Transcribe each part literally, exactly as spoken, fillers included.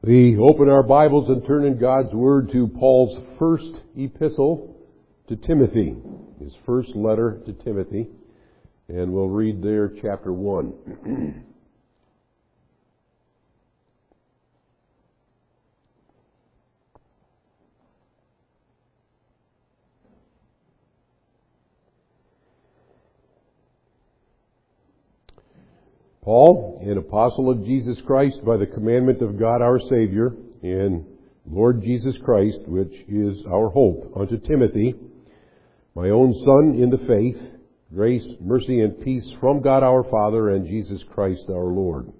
We open our Bibles and turn in God's Word to Paul's first epistle to Timothy, his first letter to Timothy, and we'll read there chapter one. Paul, an apostle of Jesus Christ by the commandment of God our Savior, and Lord Jesus Christ, which is our hope, unto Timothy, my own son in the faith, grace, mercy, and peace from God our Father and Jesus Christ our Lord.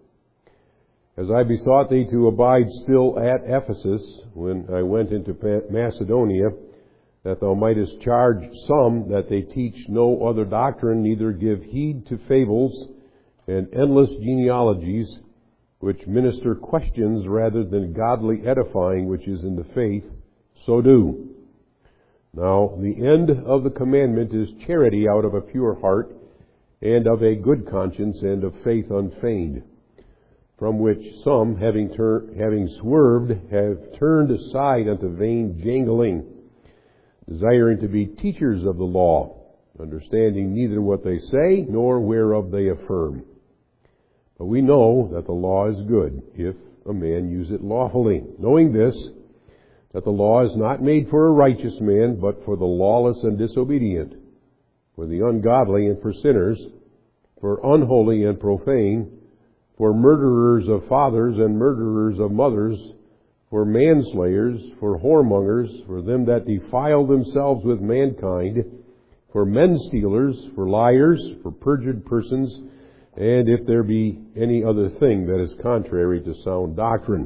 As I besought thee to abide still at Ephesus, when I went into Macedonia, that thou mightest charge some that they teach no other doctrine, neither give heed to fables and endless genealogies, which minister questions rather than godly edifying which is in the faith, so do. Now, the end of the commandment is charity out of a pure heart, and of a good conscience, and of faith unfeigned, from which some, having, tur- having swerved, have turned aside unto vain jangling, desiring to be teachers of the law, understanding neither what they say, nor whereof they affirm. But we know that the law is good, if a man use it lawfully, knowing this, that the law is not made for a righteous man, but for the lawless and disobedient, for the ungodly and for sinners, for unholy and profane, for murderers of fathers and murderers of mothers, for manslayers, for whoremongers, for them that defile themselves with mankind, for men stealers, for liars, for perjured persons, and if there be any other thing that is contrary to sound doctrine.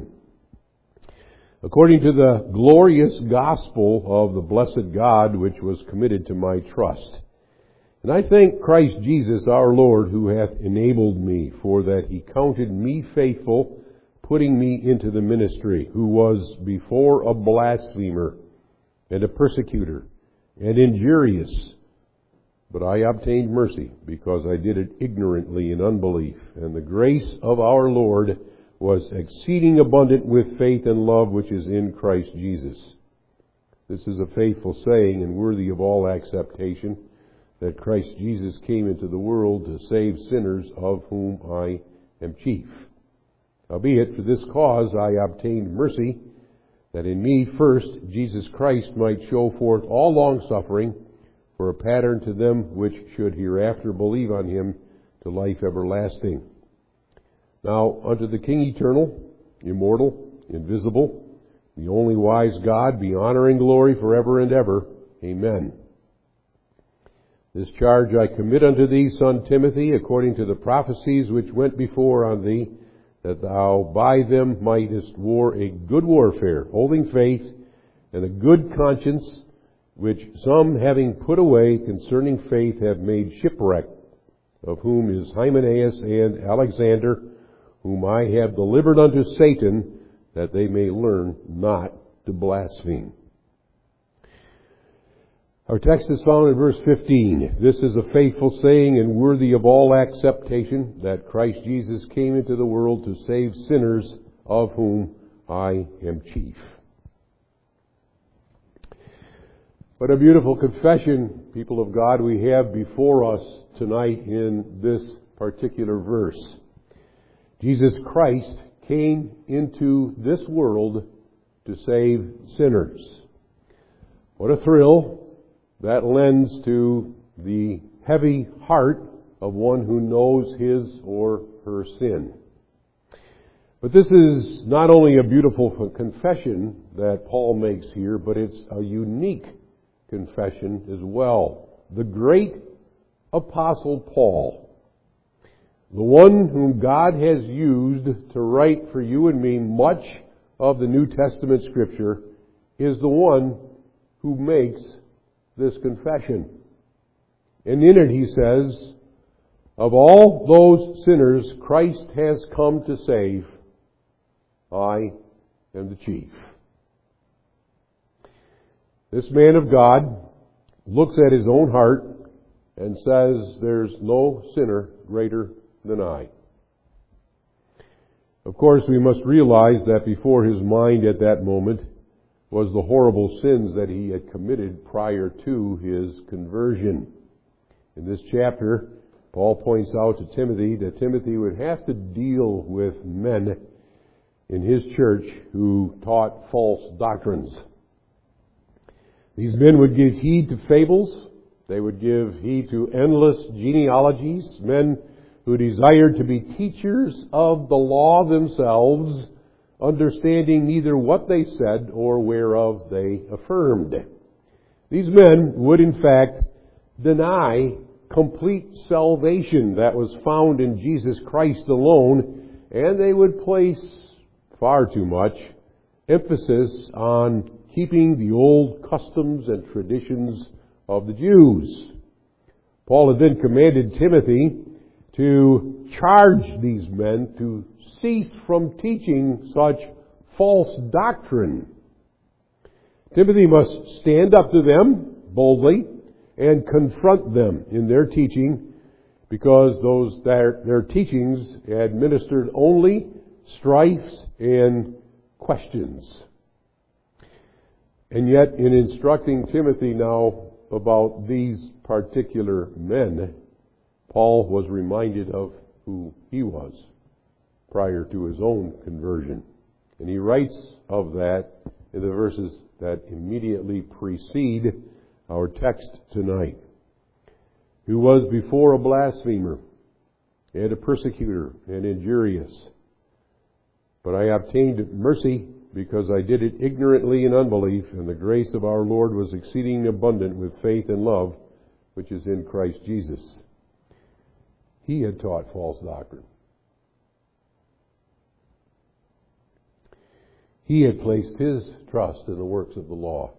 According to the glorious gospel of the blessed God, which was committed to my trust. And I thank Christ Jesus our Lord, who hath enabled me, for that he counted me faithful, putting me into the ministry, who was before a blasphemer, and a persecutor, and injurious. But I obtained mercy, because I did it ignorantly in unbelief. And the grace of our Lord was exceeding abundant with faith and love which is in Christ Jesus. This is a faithful saying and worthy of all acceptation, that Christ Jesus came into the world to save sinners, of whom I am chief. Howbeit, for this cause I obtained mercy, that in me first Jesus Christ might show forth all longsuffering, for a pattern to them which should hereafter believe on him to life everlasting. Now unto the King eternal, immortal, invisible, the only wise God, be honor and glory forever and ever. Amen. This charge I commit unto thee, son Timothy, according to the prophecies which went before on thee, that thou by them mightest war a good warfare, holding faith and a good conscience, which some, having put away concerning faith, have made shipwreck, of whom is Hymenaeus and Alexander, whom I have delivered unto Satan, that they may learn not to blaspheme. Our text is found in verse fifteen. This is a faithful saying and worthy of all acceptation, that Christ Jesus came into the world to save sinners, of whom I am chief. What a beautiful confession, people of God, we have before us tonight in this particular verse. Jesus Christ came into this world to save sinners. What a thrill that lends to the heavy heart of one who knows his or her sin. But this is not only a beautiful confession that Paul makes here, but it's a unique confession as well. The great Apostle Paul, the one whom God has used to write for you and me much of the New Testament Scripture, is the one who makes this confession. And in it he says, of all those sinners Christ has come to save, I am the chief. This man of God looks at his own heart and says, there's no sinner greater than I. Of course, we must realize that before his mind at that moment was the horrible sins that he had committed prior to his conversion. In this chapter, Paul points out to Timothy that Timothy would have to deal with men in his church who taught false doctrines. These men would give heed to fables. They would give heed to endless genealogies, men who desired to be teachers of the law themselves, understanding neither what they said or whereof they affirmed. These men would in fact deny complete salvation that was found in Jesus Christ alone, and they would place far too much emphasis on keeping the old customs and traditions of the Jews. Paul had then commanded Timothy to charge these men to cease from teaching such false doctrine. Timothy must stand up to them boldly and confront them in their teaching, because those their, their teachings administered only strifes and questions. And yet, in instructing Timothy now about these particular men, Paul was reminded of who he was prior to his own conversion. And he writes of that in the verses that immediately precede our text tonight. Who was before a blasphemer and a persecutor and injurious. But I obtained mercy because I did it ignorantly in unbelief, and the grace of our Lord was exceeding abundant with faith and love, which is in Christ Jesus. He had taught false doctrine. He had placed his trust in the works of the law.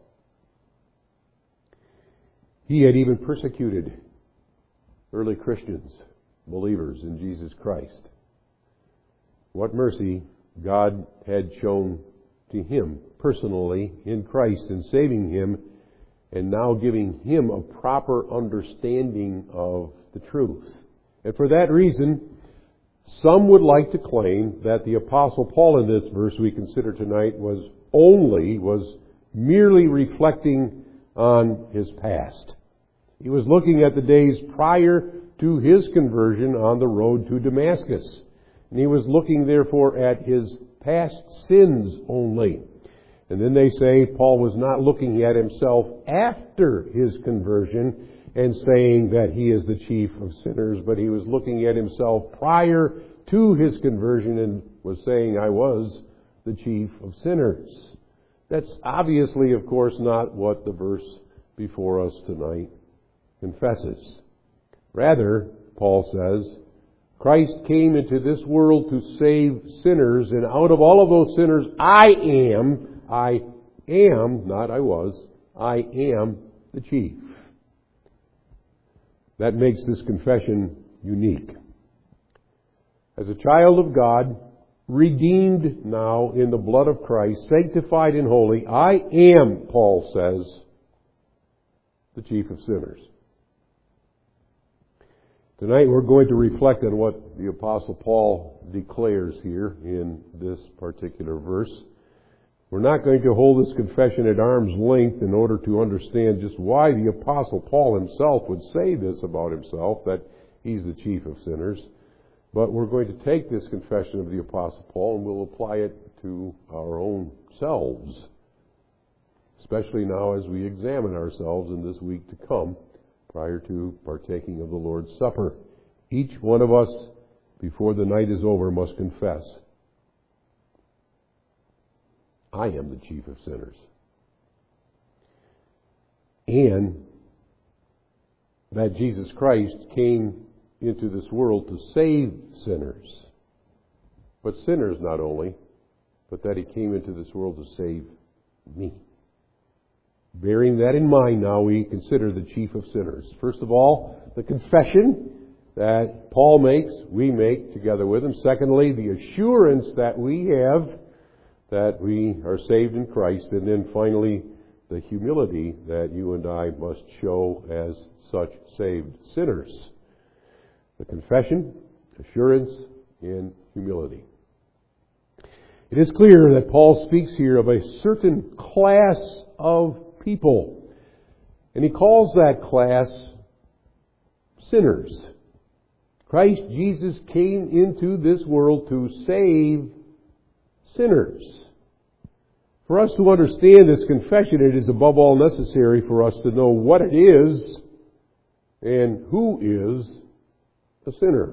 He had even persecuted early Christians, believers in Jesus Christ. What mercy God had shown to him personally in Christ in saving him, and now giving him a proper understanding of the truth. And for that reason, some would like to claim that the Apostle Paul in this verse we consider tonight was only, was merely reflecting on his past. He was looking at the days prior to his conversion on the road to Damascus. And he was looking, therefore, at his past sins only. And then they say Paul was not looking at himself after his conversion and saying that he is the chief of sinners, but he was looking at himself prior to his conversion and was saying, I was the chief of sinners. That's obviously, of course, not what the verse before us tonight confesses. Rather, Paul says, Christ came into this world to save sinners, and out of all of those sinners, I am, I am, not I was, I am the chief. That makes this confession unique. As a child of God, redeemed now in the blood of Christ, sanctified and holy, I am, Paul says, the chief of sinners. Tonight we're going to reflect on what the Apostle Paul declares here in this particular verse. We're not going to hold this confession at arm's length in order to understand just why the Apostle Paul himself would say this about himself, that he's the chief of sinners. But we're going to take this confession of the Apostle Paul and we'll apply it to our own selves, especially now as we examine ourselves in this week to come prior to partaking of the Lord's Supper. Each one of us, before the night is over, must confess, I am the chief of sinners. And that Jesus Christ came into this world to save sinners. But sinners not only, but that he came into this world to save me. Bearing that in mind now, we consider the chief of sinners. First of all, the confession that Paul makes, we make together with him. Secondly, the assurance that we have that we are saved in Christ. And then finally, the humility that you and I must show as such saved sinners. The confession, assurance, and humility. It is clear that Paul speaks here of a certain class of people. And he calls that class sinners. Christ Jesus came into this world to save sinners. For us to understand this confession, it is above all necessary for us to know what it is and who is a sinner.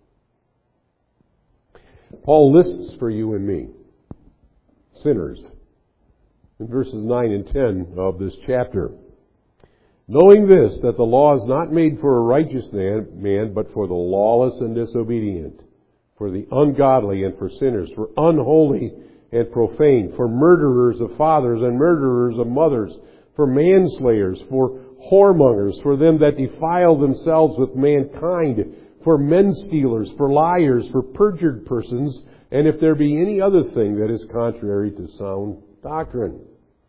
Paul lists for you and me sinners in verses nine and ten of this chapter. Knowing this, that the law is not made for a righteous man, man, but for the lawless and disobedient, for the ungodly and for sinners, for unholy and profane, for murderers of fathers and murderers of mothers, for manslayers, for whoremongers, for them that defile themselves with mankind, for men stealers, for liars, for perjured persons, and if there be any other thing that is contrary to sound doctrine.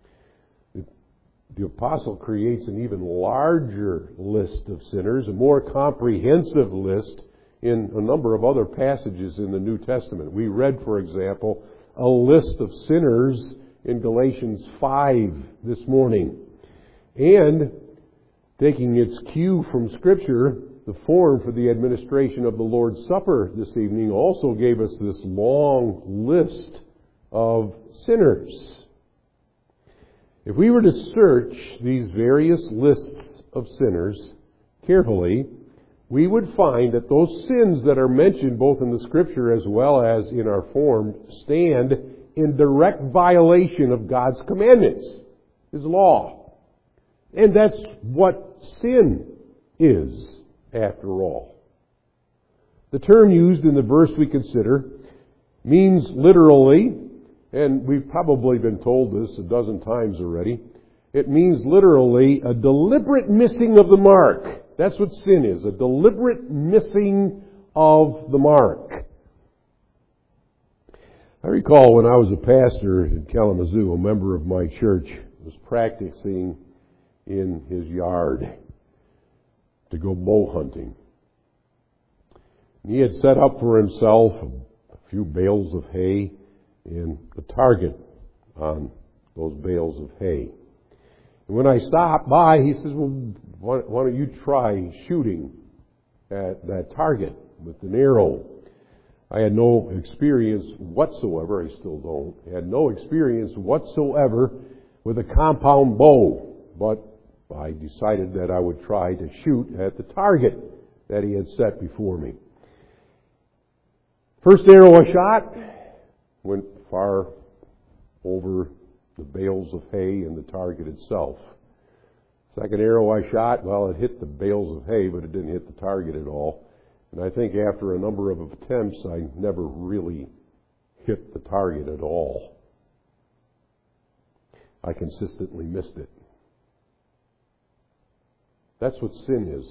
The apostle creates an even larger list of sinners, a more comprehensive list in a number of other passages in the New Testament. We read, for example, a list of sinners in Galatians five this morning. And, taking its cue from Scripture, the form for the administration of the Lord's Supper this evening also gave us this long list of sinners. If we were to search these various lists of sinners carefully, we would find that those sins that are mentioned both in the Scripture as well as in our form stand in direct violation of God's commandments, His law. And that's what sin is, after all. The term used in the verse we consider means literally, and we've probably been told this a dozen times already, it means literally a deliberate missing of the mark. That's what sin is, a deliberate missing of the mark. I recall when I was a pastor in Kalamazoo, a member of my church was practicing in his yard to go bow hunting. And he had set up for himself a few bales of hay and a target on those bales of hay. And when I stopped by, he says, well, why, why don't you try shooting at that target with an arrow? I had no experience whatsoever, I still don't, I had no experience whatsoever with a compound bow, but I decided that I would try to shoot at the target that he had set before me. First arrow I shot went far over the bales of hay and the target itself. Second arrow I shot, well, it hit the bales of hay, but it didn't hit the target at all. And I think after a number of attempts, I never really hit the target at all. I consistently missed it. That's what sin is.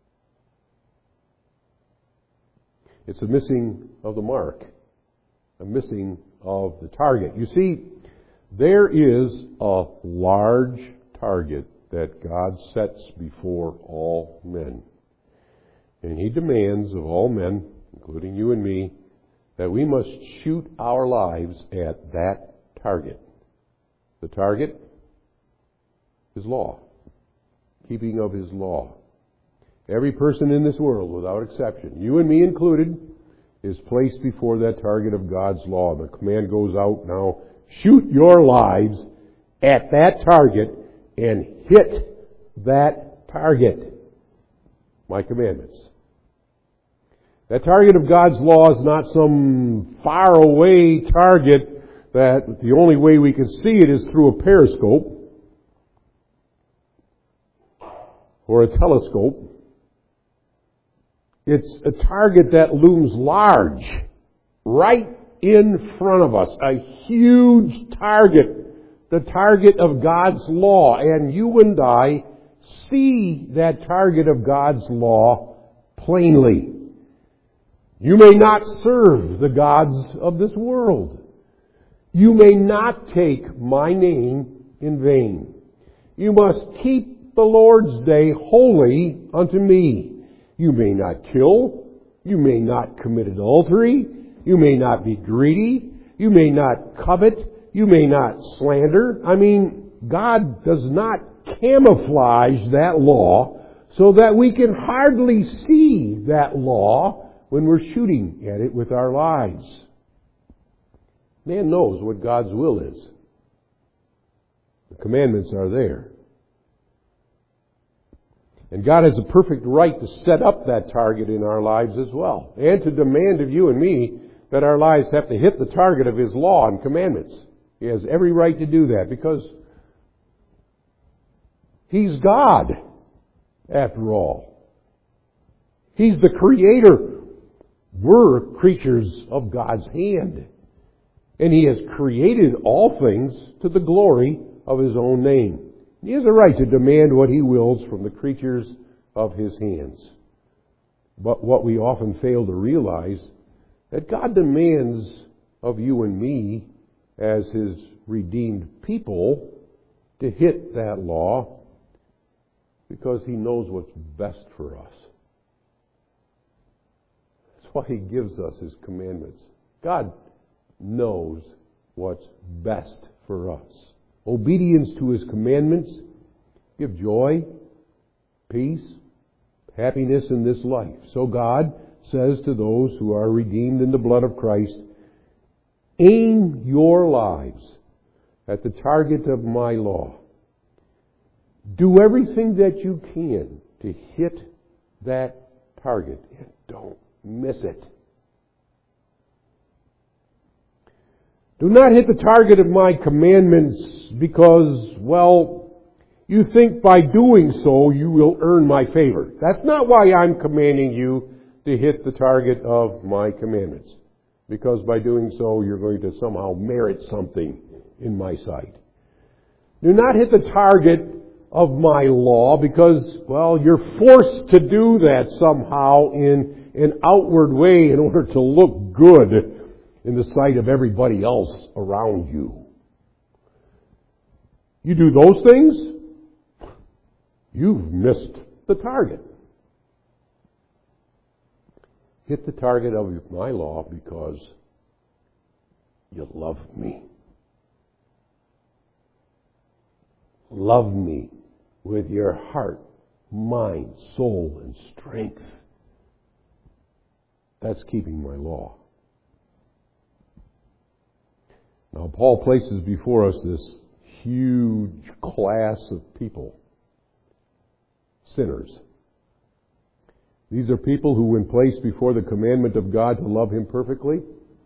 It's a missing of the mark, a missing of the target. You see, there is a large target that God sets before all men. And He demands of all men, including you and me, that we must shoot our lives at that target. The target is law. Keeping of His law. Every person in this world, without exception, you and me included, is placed before that target of God's law. The command goes out now, shoot your lives at that target and hit that target. My commandments. That target of God's law is not some faraway target that the only way we can see it is through a periscope or a telescope. It's a target that looms large, right in front of us. A huge target, the target of God's law. And you and I see that target of God's law plainly. You may not serve the gods of this world. You may not take my name in vain. You must keep the Lord's day holy unto me. You may not kill. You may not commit adultery. You may not be greedy. You may not covet. You may not slander. I mean, God does not camouflage that law so that we can hardly see that law when we're shooting at it with our lives. Man knows what God's will is. The commandments are there. And God has a perfect right to set up that target in our lives as well, and to demand of you and me that our lives have to hit the target of His law and commandments. He has every right to do that because He's God, after all. He's the Creator. We're creatures of God's hand. And He has created all things to the glory of His own name. He has a right to demand what He wills from the creatures of His hands. But what we often fail to realize, that God demands of you and me as His redeemed people to hit that law because He knows what's best for us. That's why He gives us His commandments. God knows what's best for us. Obedience to His commandments give joy, peace, happiness in this life. So God says to those who are redeemed in the blood of Christ, aim your lives at the target of my law. Do everything that you can to hit that target and don't miss it. Do not hit the target of my commandments because, well, you think by doing so you will earn my favor. That's not why I'm commanding you to hit the target of my commandments. Because by doing so you're going to somehow merit something in my sight. Do not hit the target of my law because, well, you're forced to do that somehow in an outward way in order to look good in the sight of everybody else around you. You do those things, you've missed the target. Hit the target of my law because you love me. Love me with your heart, mind, soul, and strength. That's keeping my law. Now, Paul places before us this huge class of people, sinners. These are people who, when placed before the commandment of God to love Him perfectly,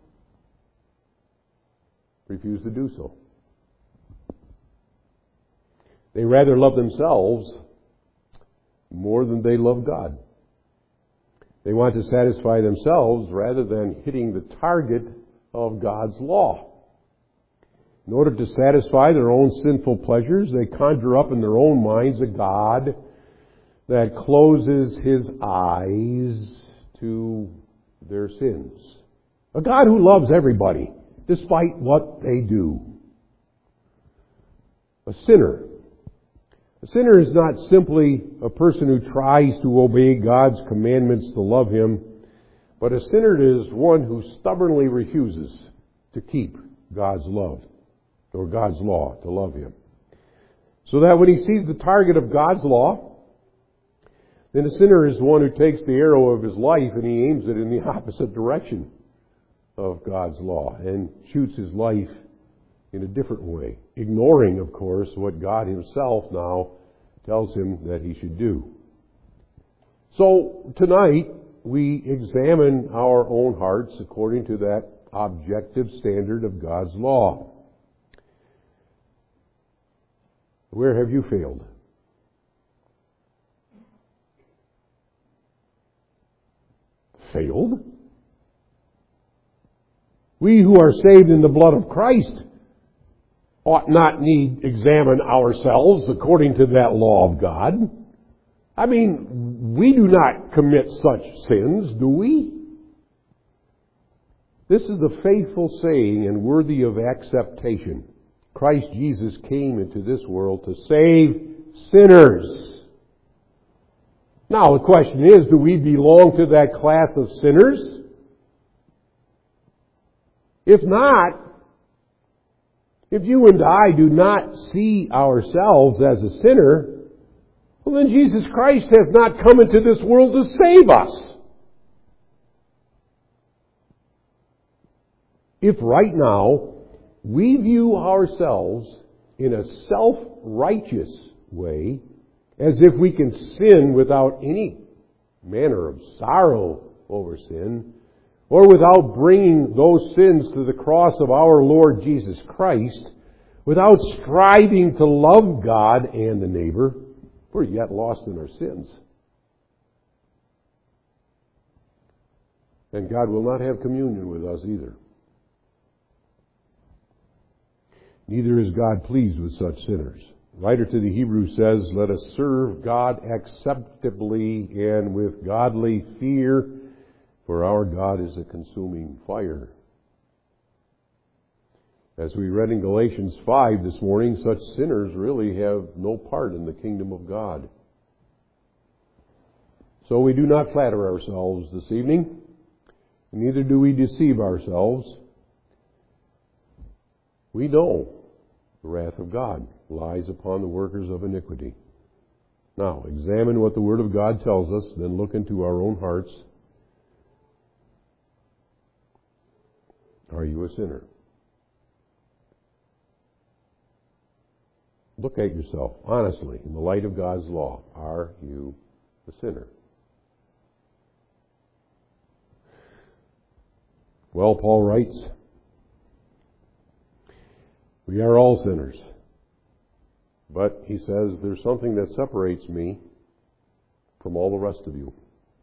refuse to do so. They rather love themselves more than they love God. They want to satisfy themselves rather than hitting the target of God's law. In order to satisfy their own sinful pleasures, they conjure up in their own minds a God that closes His eyes to their sins. A God who loves everybody, despite what they do. A sinner. A sinner is not simply a person who tries to obey God's commandments to love Him, but a sinner is one who stubbornly refuses to keep God's love, or God's law, to love Him. So that when he sees the target of God's law, then a sinner is one who takes the arrow of his life and he aims it in the opposite direction of God's law and shoots his life in a different way, ignoring, of course, what God Himself now tells him that he should do. So tonight we examine our own hearts according to that objective standard of God's law. Where have you failed? Failed? We who are saved in the blood of Christ ought not need examine ourselves according to that law of God. I mean, we do not commit such sins, do we? This is a faithful saying and worthy of acceptation. Christ Jesus came into this world to save sinners. Now, the question is, do we belong to that class of sinners? If not, If you and I do not see ourselves as a sinner, well, then Jesus Christ hath not come into this world to save us. If right now we view ourselves in a self-righteous way, as if we can sin without any manner of sorrow over sin, or without bringing those sins to the cross of our Lord Jesus Christ, without striving to love God and the neighbor, we're yet lost in our sins. And God will not have communion with us either. Neither is God pleased with such sinners. The writer to the Hebrews says, "Let us serve God acceptably and with godly fear, for our God is a consuming fire." As we read in Galatians five this morning, such sinners really have no part in the kingdom of God. So we do not flatter ourselves this evening, neither do we deceive ourselves. We know the wrath of God lies upon the workers of iniquity. Now, examine what the Word of God tells us, then look into our own hearts. Are you a sinner? Look at yourself, honestly, in the light of God's law. Are you a sinner? Well, Paul writes, we are all sinners. But, he says, there's something that separates me from all the rest of you.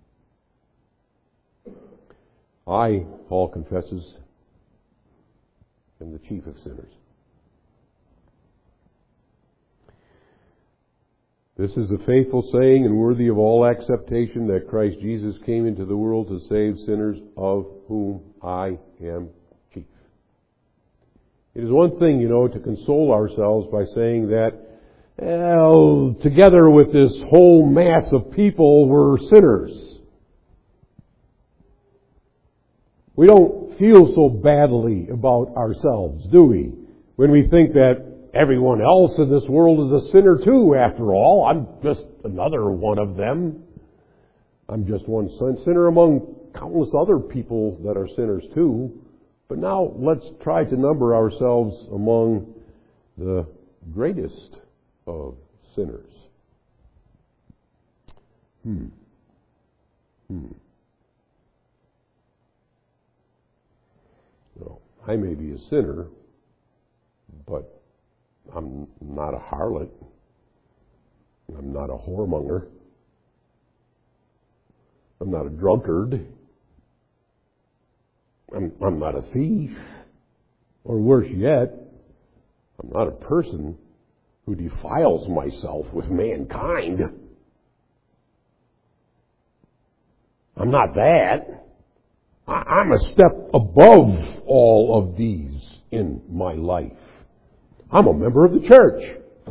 I, Paul confesses, am the chief of sinners. This is a faithful saying and worthy of all acceptation that Christ Jesus came into the world to save sinners, of whom I am chief. It is one thing, you know, to console ourselves by saying that, well, together with this whole mass of people, we're sinners. We don't feel so badly about ourselves, do we? When we think that everyone else in this world is a sinner too, after all. I'm just another one of them. I'm just one sinner among countless other people that are sinners too. But now let's try to number ourselves among the greatest of sinners. Hmm. Hmm. No, I may be a sinner, but I'm not a harlot. I'm not a whoremonger. I'm not a drunkard. I'm, I'm not a thief. Or worse yet, I'm not a person who defiles myself with mankind. I'm not that. I, I'm a step above all of these in my life. I'm a member of the church.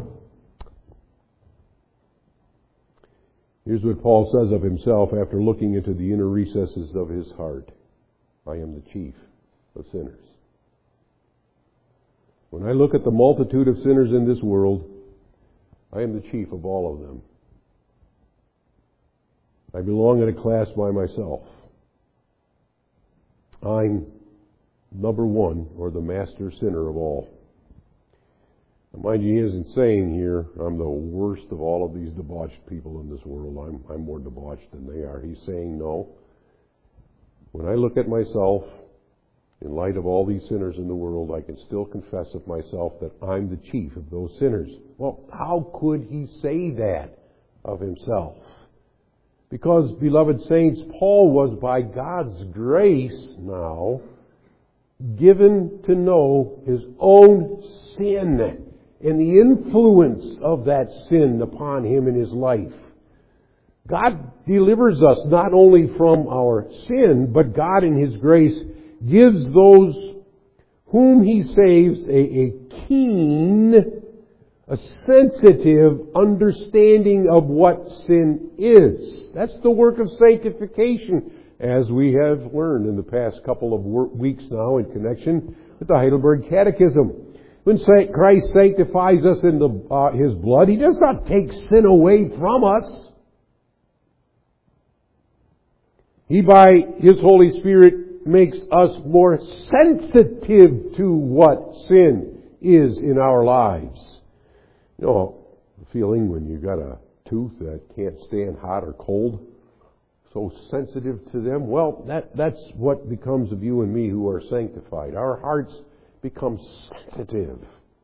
Here's what Paul says of himself after looking into the inner recesses of his heart. I am the chief of sinners. When I look at the multitude of sinners in this world, I am the chief of all of them. I belong in a class by myself. I'm number one, or the master sinner of all. Mind you, he isn't saying here, I'm the worst of all of these debauched people in this world. I'm, I'm more debauched than they are. He's saying, no. When I look at myself, in light of all these sinners in the world, I can still confess of myself that I'm the chief of those sinners. Well, how could he say that of himself? Because, beloved saints, Paul was by God's grace now given to know his own sin and the influence of that sin upon him in his life. God delivers us not only from our sin, but God in His grace gives those whom He saves a, a keen, a sensitive understanding of what sin is. That's the work of sanctification, as we have learned in the past couple of weeks now in connection with the Heidelberg Catechism. When Christ sanctifies us in the, uh, His blood, He does not take sin away from us. He, by His Holy Spirit, makes us more sensitive to what sin is in our lives. You know, the feeling when you got a tooth that can't stand hot or cold, so sensitive to them. Well, that, that's what becomes of you and me who are sanctified. Our hearts become sensitive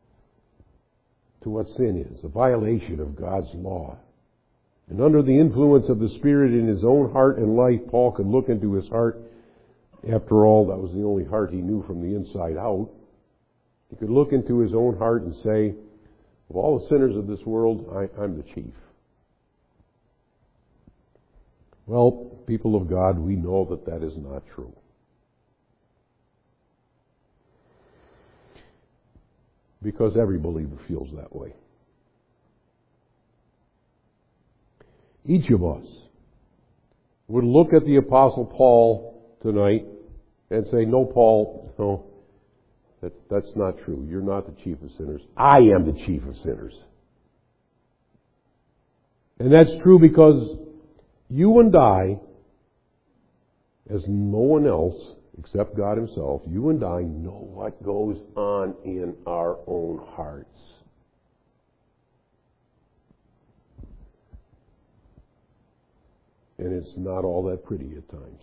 to what sin is, a violation of God's law. And under the influence of the Spirit in his own heart and life, Paul could look into his heart. After all, that was the only heart he knew from the inside out. He could look into his own heart and say, of all the sinners of this world, I, I'm the chief. Well, people of God, we know that that is not true. Because every believer feels that way. Each of us would look at the Apostle Paul tonight and say, no, Paul, no, that, that's not true. You're not the chief of sinners. I am the chief of sinners. And that's true because you and I, as no one else except God Himself, you and I know what goes on in our own hearts. And it's not all that pretty at times.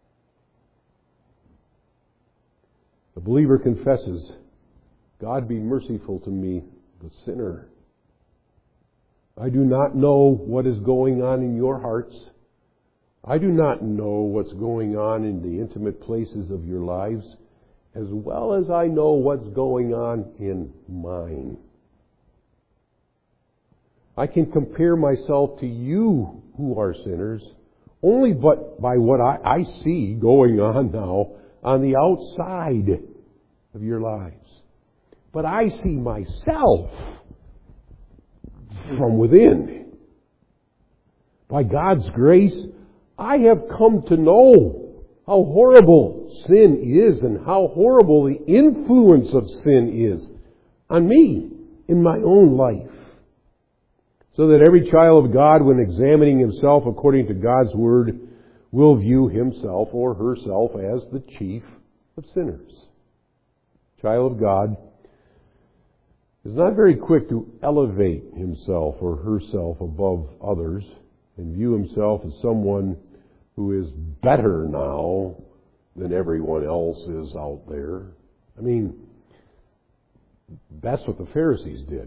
The believer confesses, God be merciful to me, the sinner. I do not know what is going on in your hearts. I do not know what's going on in the intimate places of your lives, as well as I know what's going on in mine. I can compare myself to you who are sinners only but by what I, I see going on now on the outside of your lives. But I see myself from within. By God's grace, I have come to know how horrible sin is and how horrible the influence of sin is on me in my own life. So that every child of God, when examining himself according to God's Word, will view himself or herself as the chief of sinners. Child of God is not very quick to elevate himself or herself above others and view himself as someone who is better now than everyone else is out there. I mean, that's what the Pharisees did.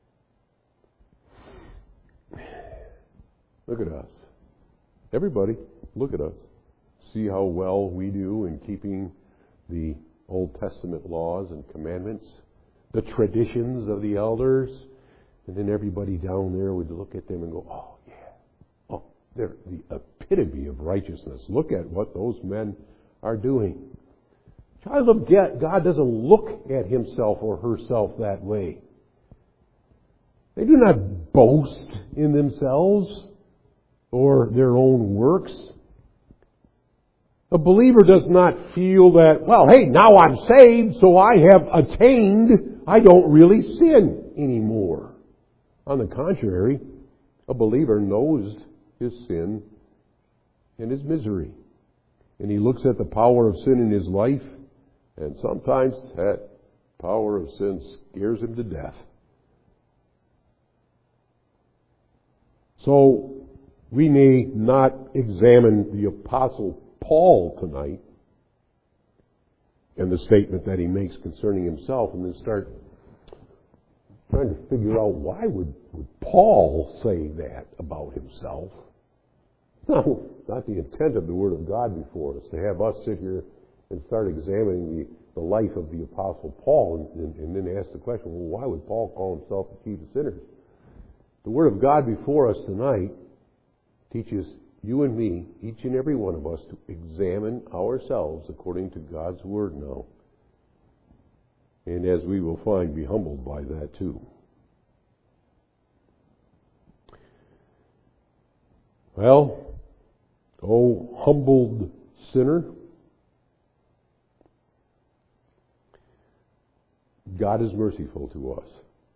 Look at us. Everybody, look at us. See how well we do in keeping the Old Testament laws and commandments, the traditions of the elders, and then everybody down there would look at them and go, oh, yeah, oh, they're the epitome of righteousness. Look at what those men are doing. Child of God doesn't look at himself or herself that way. They do not boast in themselves or their own works. A believer does not feel that, well, hey, now I'm saved, so I have attained, I don't really sin anymore. On the contrary, a believer knows his sin and his misery. And he looks at the power of sin in his life, and sometimes that power of sin scares him to death. So, we may not examine the Apostle Paul tonight and the statement that he makes concerning himself and then start trying to figure out why would, would Paul say that about himself. No, not the intent of the Word of God before us, to have us sit here and start examining the, the life of the Apostle Paul and, and, and then ask the question, well, why would Paul call himself the chief of sinners? The Word of God before us tonight teaches you and me, each and every one of us, to examine ourselves according to God's Word now. And as we will find, be humbled by that too. Well, oh, humbled sinner, God is merciful to us.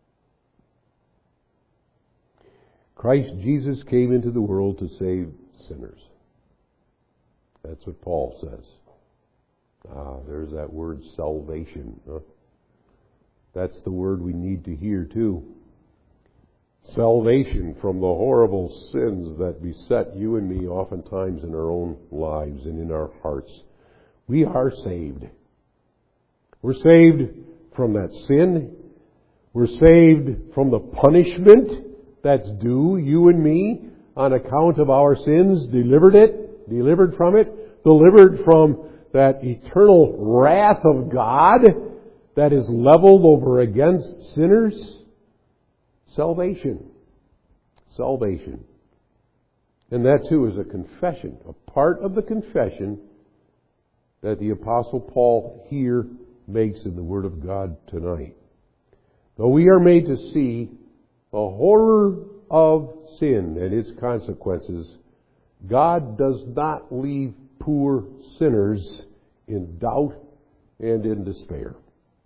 Christ Jesus came into the world to save sinners. That's what Paul says. Ah, there's that word salvation. Huh? That's the word we need to hear too. Salvation from the horrible sins that beset you and me oftentimes in our own lives and in our hearts. We are saved. We're saved from that sin. We're saved from the punishment that's due you and me on account of our sins. Delivered it, delivered from it, delivered from that eternal wrath of God that is leveled over against sinners. Salvation. Salvation. And that too is a confession, a part of the confession that the Apostle Paul here makes in the Word of God tonight. Though we are made to see the horror of sin and its consequences, God does not leave poor sinners in doubt and in despair.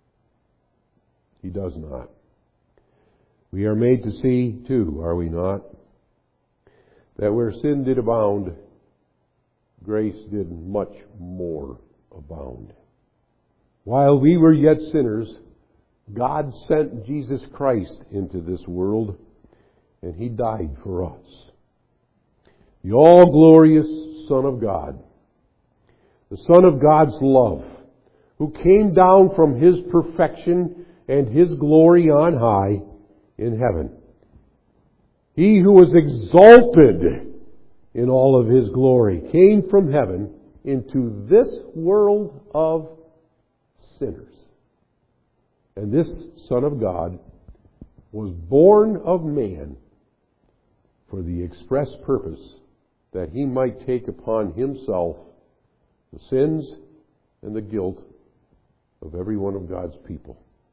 He does not. We are made to see, too, are we not, that where sin did abound, grace did much more abound. While we were yet sinners, God sent Jesus Christ into this world, and He died for us. The all-glorious Son of God, the Son of God's love, who came down from His perfection and His glory on high in heaven. He who was exalted in all of His glory came from heaven into this world of sinners. And this Son of God was born of man for the express purpose that He might take upon Himself the sins and the guilt of every one of God's people.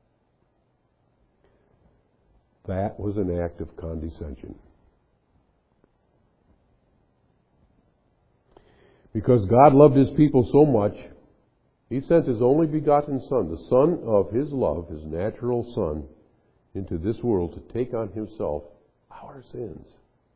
That was an act of condescension. Because God loved His people so much, He sent His only begotten Son, the Son of His love, His natural Son, into this world to take on Himself our sins.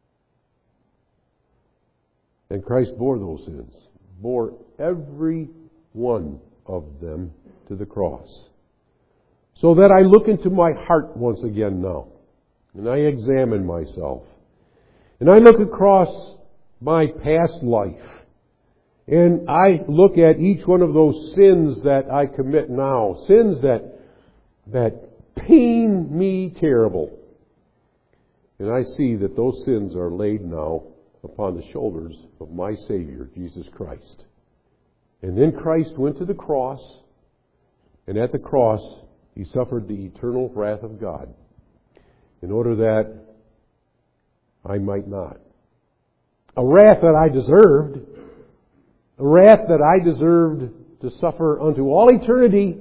And Christ bore those sins, bore every one of them to the cross. So that I look into my heart once again now, and I examine myself, and I look across my past life, and I look at each one of those sins that I commit now, sins that that pain me terrible. And I see that those sins are laid now upon the shoulders of my Savior, Jesus Christ. And then Christ went to the cross, and at the cross He suffered the eternal wrath of God in order that I might not. A wrath that I deserved, a wrath that I deserved to suffer unto all eternity.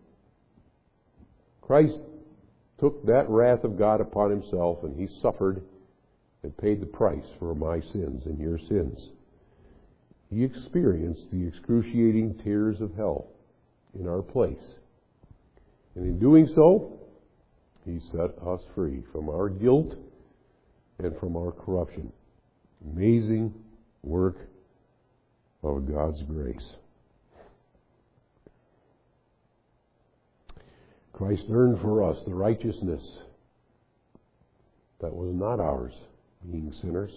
Christ took that wrath of God upon Himself, and He suffered and paid the price for my sins and your sins. He experienced the excruciating tears of hell in our place. And in doing so, He set us free from our guilt and from our corruption. Amazing work of God's grace. Christ earned for us the righteousness that was not ours, being sinners.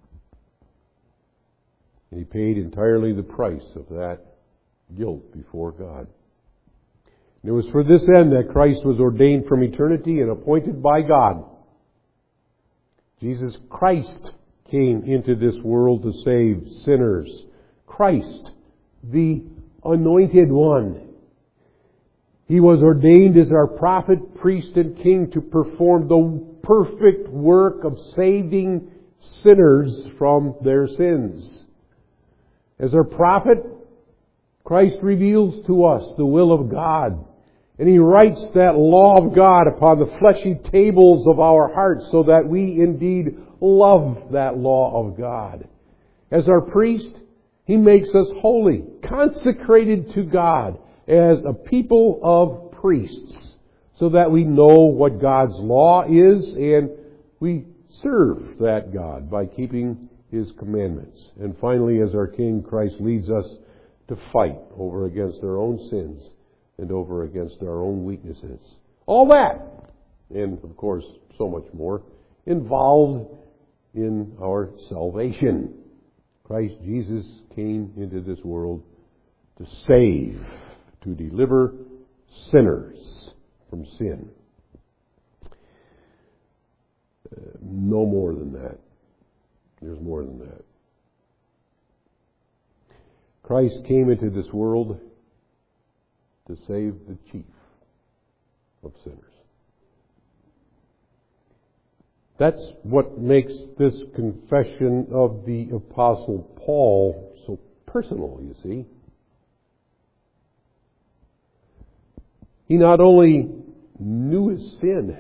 And He paid entirely the price of that guilt before God. And it was for this end that Christ was ordained from eternity and appointed by God. Jesus Christ came into this world to save sinners. Christ, the Anointed One. He was ordained as our prophet, priest, and king to perform the perfect work of saving sinners from their sins. As our prophet, Christ reveals to us the will of God. And He writes that law of God upon the fleshy tables of our hearts so that we indeed love that law of God. As our priest, He makes us holy, consecrated to God as a people of priests, so that we know what God's law is, and we serve that God by keeping His commandments. And finally, as our King, Christ leads us to fight over against our own sins and over against our own weaknesses. All that, and of course, so much more, involved in our salvation. Christ Jesus came into this world to save, to deliver sinners from sin. Uh, no more than that. There's more than that. Christ came into this world to save the chief of sinners. That's what makes this confession of the Apostle Paul so personal, you see. He not only knew his sin,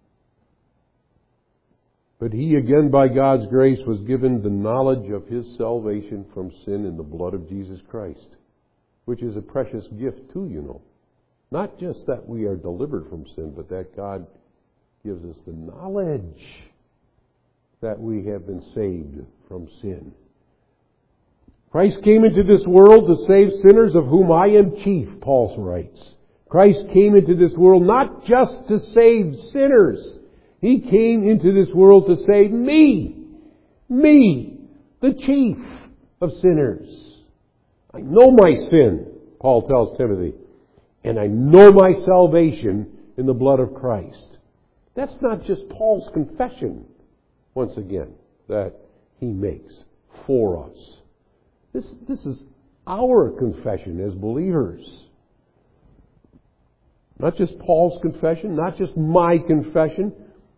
but he again, by God's grace, was given the knowledge of his salvation from sin in the blood of Jesus Christ, which is a precious gift too, you know. Not just that we are delivered from sin, but that God gives us the knowledge that we have been saved from sin. Christ came into this world to save sinners, of whom I am chief, Paul writes. Christ came into this world not just to save sinners. He came into this world to save me. Me, the chief of sinners. I know my sin, Paul tells Timothy, and I know my salvation in the blood of Christ. That's not just Paul's confession, once again, that he makes for us. This, this is our confession as believers. Not just Paul's confession, not just my confession.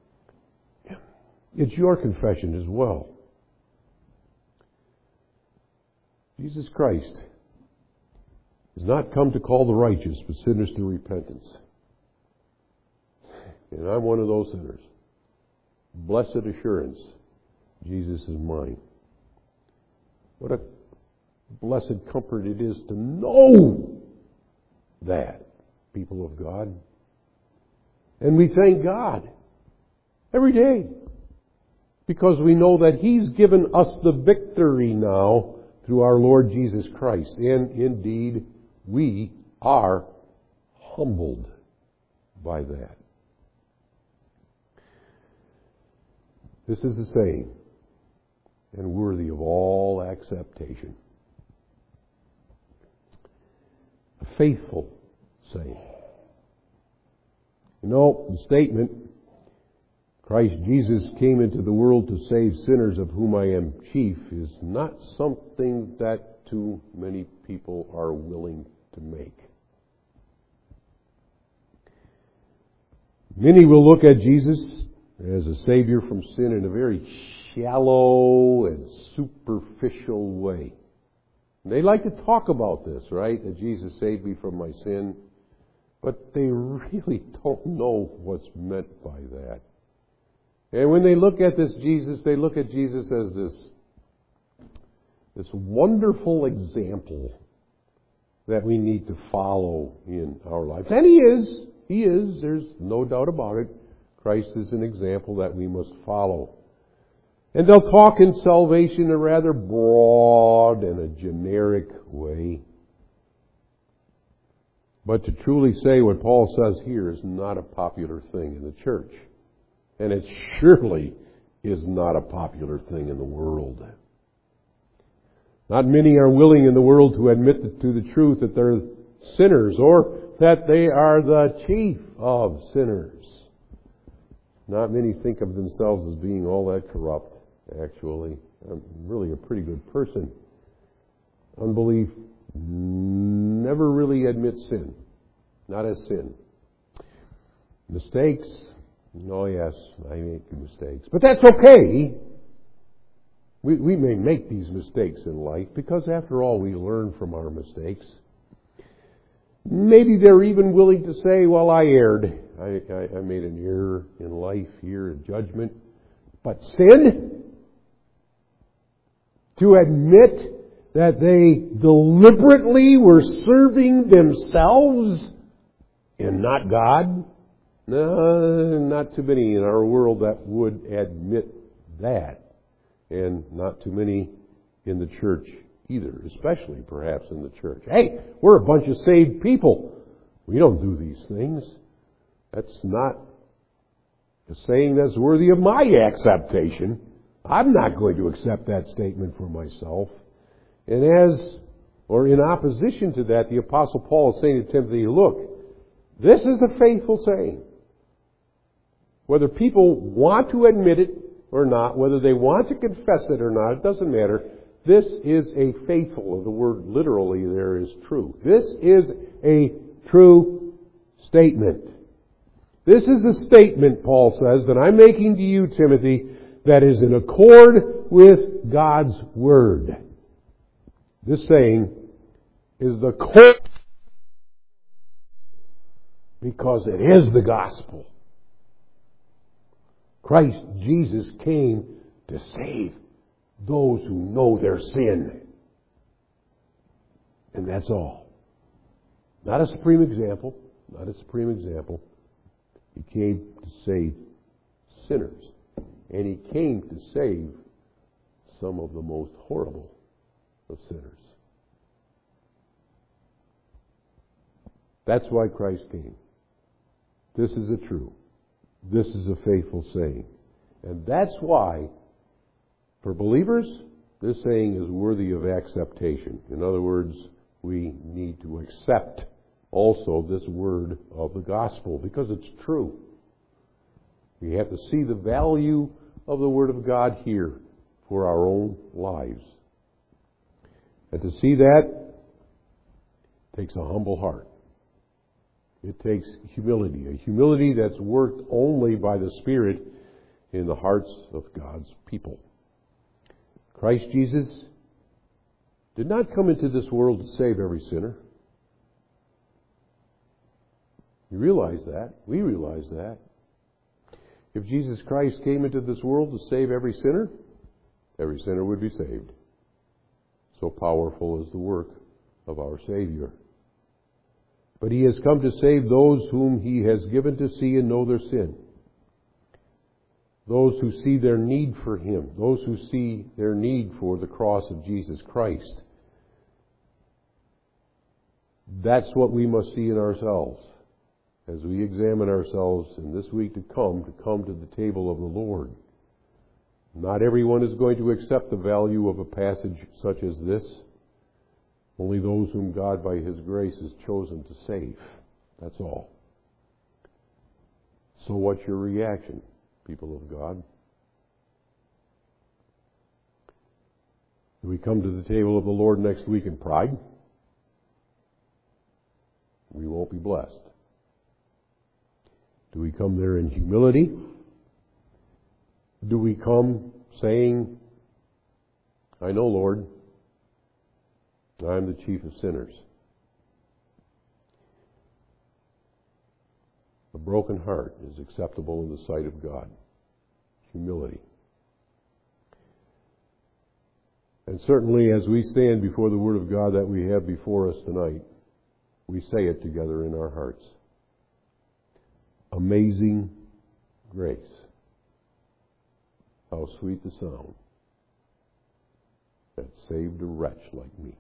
It's your confession as well. Jesus Christ has not come to call the righteous, but sinners to repentance. And I'm one of those sinners. Blessed assurance, Jesus is mine. What a blessed comfort it is to know that, people of God. And we thank God every day, because we know that He's given us the victory now through our Lord Jesus Christ. And indeed, we are humbled by that. This is a saying, and worthy of all acceptation. A faithful saying. You know, the statement, Christ Jesus came into the world to save sinners, of whom I am chief, is not something that too many people are willing to make. Many will look at Jesus as a Savior from sin in a very shallow and superficial way. They like to talk about this, right? That Jesus saved me from my sin. But they really don't know what's meant by that. And when they look at this Jesus, they look at Jesus as this, this wonderful example that we need to follow in our lives. And He is. He is. There's no doubt about it. Christ is an example that we must follow. And they'll talk in salvation in a rather broad and a generic way. But to truly say what Paul says here is not a popular thing in the church. And it surely is not a popular thing in the world. Not many are willing in the world to admit to the truth that they're sinners, or that they are the chief of sinners. Not many think of themselves as being all that corrupt, actually. I'm really a pretty good person. Unbelief never really admits sin. Not as sin. Mistakes? Oh yes, I make mistakes. But that's okay. We, we may make these mistakes in life because after all we learn from our mistakes. Maybe they're even willing to say, well, I erred. I, I, I made an error in life here, a judgment. But sin? To admit that they deliberately were serving themselves and not God? No, not too many in our world that would admit that. And not too many in the church either, especially perhaps in the church. Hey, we're a bunch of saved people. We don't do these things. That's not a saying that's worthy of my acceptation. I'm not going to accept that statement for myself. And as, or in opposition to that, the Apostle Paul is saying to Timothy, look, this is a faithful saying. Whether people want to admit it or not, whether they want to confess it or not, it doesn't matter. This is a faithful, the word literally there is true. This is a true statement. This is a statement, Paul says, that I'm making to you, Timothy, that is in accord with God's Word. This saying is the core because it is the gospel. Christ Jesus came to save those who know their sin. And that's all. Not a supreme example. Not a supreme example. He came to save sinners. And He came to save some of the most horrible of sinners. That's why Christ came. This is a true. This is a faithful saying. And that's why, for believers, this saying is worthy of acceptation. In other words, we need to accept also this word of the gospel because it's true. We have to see the value of the Word of God here for our own lives. And to see that takes a humble heart. It takes humility, a humility that's worked only by the Spirit in the hearts of God's people. Christ Jesus did not come into this world to save every sinner. You realize that. We realize that. If Jesus Christ came into this world to save every sinner, every sinner would be saved. So powerful is the work of our Savior. But He has come to save those whom He has given to see and know their sin. Those who see their need for Him. Those who see their need for the cross of Jesus Christ. That's what we must see in ourselves as we examine ourselves in this week to come, to come to the table of the Lord. Not everyone is going to accept the value of a passage such as this. Only those whom God by His grace has chosen to save. That's all. So what's your reaction, people of God? Do we come to the table of the Lord next week in pride? We won't be blessed. Do we come there in humility? Do we come saying, I know, Lord, I am the chief of sinners. A broken heart is acceptable in the sight of God. Humility. And certainly as we stand before the Word of God that we have before us tonight, we say it together in our hearts. Amazing grace. How sweet the sound that saved a wretch like me.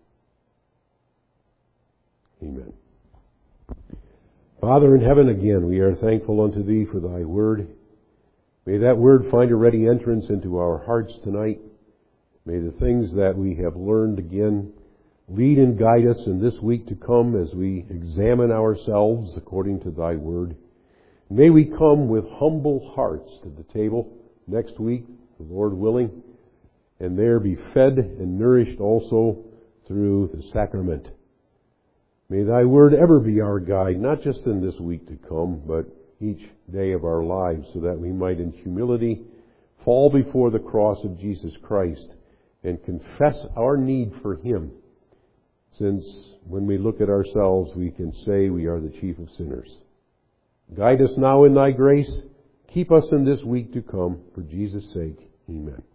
Amen. Father in heaven, again, we are thankful unto Thee for Thy Word. May that Word find a ready entrance into our hearts tonight. May the things that we have learned again lead and guide us in this week to come as we examine ourselves according to Thy Word. May we come with humble hearts to the table next week, the Lord willing, and there be fed and nourished also through the sacrament. May Thy Word ever be our guide, not just in this week to come, but each day of our lives, so that we might in humility fall before the cross of Jesus Christ and confess our need for Him, since when we look at ourselves, we can say we are the chief of sinners. Guide us now in Thy grace. Keep us in this week to come. For Jesus' sake, amen.